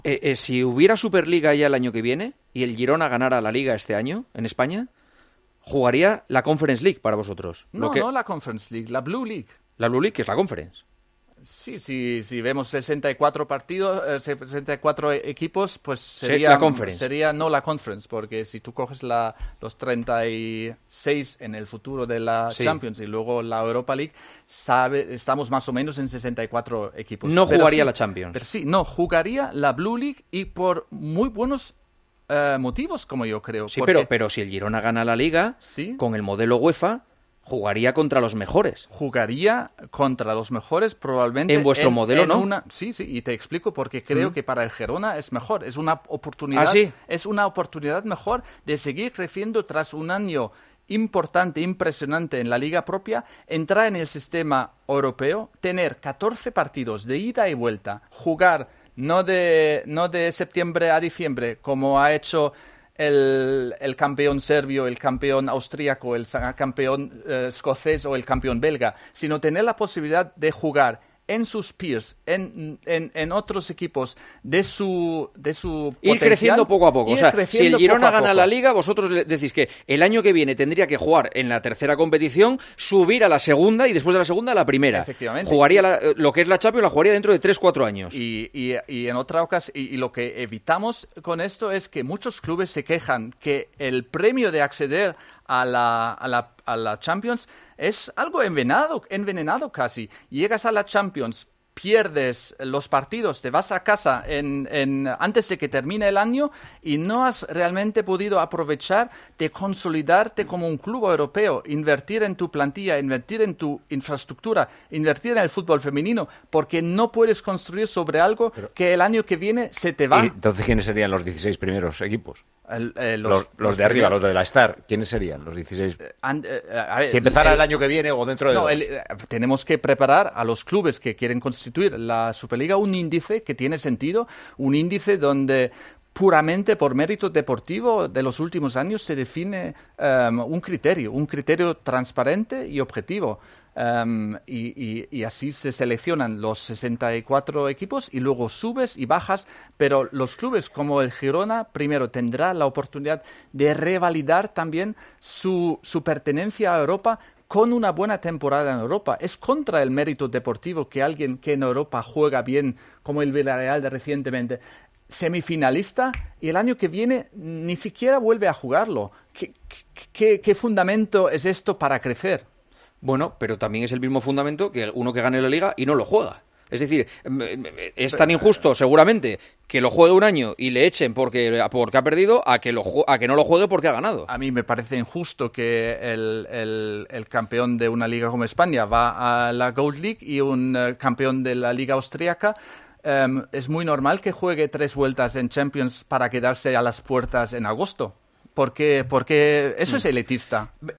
Si hubiera Superliga ya el año que viene y el Girona ganara la Liga este año en España, jugaría la Conference League para vosotros. No la Conference League, la Blue League. La Blue League, que es la Conference. Sí, vemos 64 partidos, 64 equipos, pues sería la Conference. Sería no la Conference, porque si tú coges los 36 en el futuro de la Champions y luego la Europa League, estamos más o menos en 64 equipos. No jugaría la Champions. Pero jugaría la Blue League y por muy buenos motivos, como yo creo. Sí, pero si el Girona gana la Liga, con el modelo UEFA, jugaría contra los mejores. Jugaría contra los mejores probablemente. En vuestro modelo, ¿no? Sí, y te explico porque creo que para el Girona es mejor. Es una oportunidad. Es una oportunidad mejor de seguir creciendo tras un año importante, impresionante en la liga propia, entrar en el sistema europeo, tener 14 partidos de ida y vuelta, jugar no de septiembre a diciembre como ha hecho el campeón serbio, el campeón austríaco, el campeón escocés o el campeón belga, sino tener la posibilidad de jugar en sus peers, en otros equipos de su ir creciendo poco a poco. O sea, si el Girona gana la Liga, vosotros decís que el año que viene tendría que jugar en la tercera competición, subir a la segunda y después de la segunda a la primera. Efectivamente. Jugaría lo que es la Champions, la jugaría dentro de 3-4 años. Y en otra ocasión, y lo que evitamos con esto es que muchos clubes se quejan que el premio de acceder a la Champions es algo envenenado casi. Llegas a la Champions, pierdes los partidos, te vas a casa antes de que termine el año y no has realmente podido aprovechar de consolidarte como un club europeo, invertir en tu plantilla, invertir en tu infraestructura, invertir en el fútbol femenino, porque no puedes construir sobre algo que el año que viene se te va. ¿Y entonces quiénes serían los 16 primeros equipos? Los de arriba, los de la Star, ¿quiénes serían los 16? Si empezara el año que viene o dentro de dos. Tenemos que preparar a los clubes que quieren constituir la Superliga un índice que tiene sentido, un índice donde puramente por mérito deportivo de los últimos años se define un criterio transparente y objetivo. Y así se seleccionan los 64 equipos y luego subes y bajas, pero los clubes como el Girona primero tendrá la oportunidad de revalidar también su pertenencia a Europa con una buena temporada en Europa. Es contra el mérito deportivo que alguien que en Europa juega bien, como el Villarreal de recientemente, semifinalista, y el año que viene ni siquiera vuelve a jugarlo. ¿Qué fundamento es esto para crecer? Bueno, pero también es el mismo fundamento que uno que gane la Liga y no lo juega. Es decir, es tan injusto seguramente que lo juegue un año y le echen porque ha perdido a que no lo juegue porque ha ganado. A mí me parece injusto que el campeón de una liga como España va a la Gold League y un campeón de la liga austríaca es muy normal que juegue 3 vueltas en Champions para quedarse a las puertas en agosto. Porque eso es elitista.